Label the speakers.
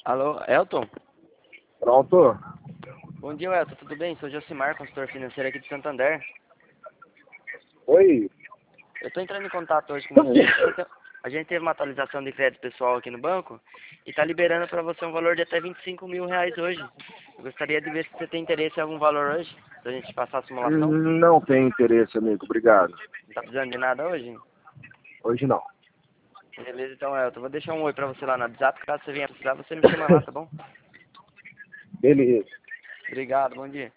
Speaker 1: Alô, Elton?
Speaker 2: Pronto?
Speaker 1: Bom dia, Elton. Tudo bem? Sou Josimar, consultor financeiro aqui de Santander.
Speaker 2: Oi?
Speaker 1: Eu estou entrando em contato hoje com você porque a gente teve uma atualização de crédito pessoal aqui no banco e está liberando para você um valor de até R$ 25.000 hoje. Eu gostaria de ver se você tem interesse em algum valor hoje, se a gente passar a simulação.
Speaker 2: Não tem interesse, amigo. Obrigado.
Speaker 1: Não está precisando de nada hoje?
Speaker 2: Hoje não.
Speaker 1: Beleza, então, Elton. Vou deixar um oi para você lá no WhatsApp. Caso você venha precisar, você me chama lá, tá bom?
Speaker 2: Beleza.
Speaker 1: Obrigado, bom dia.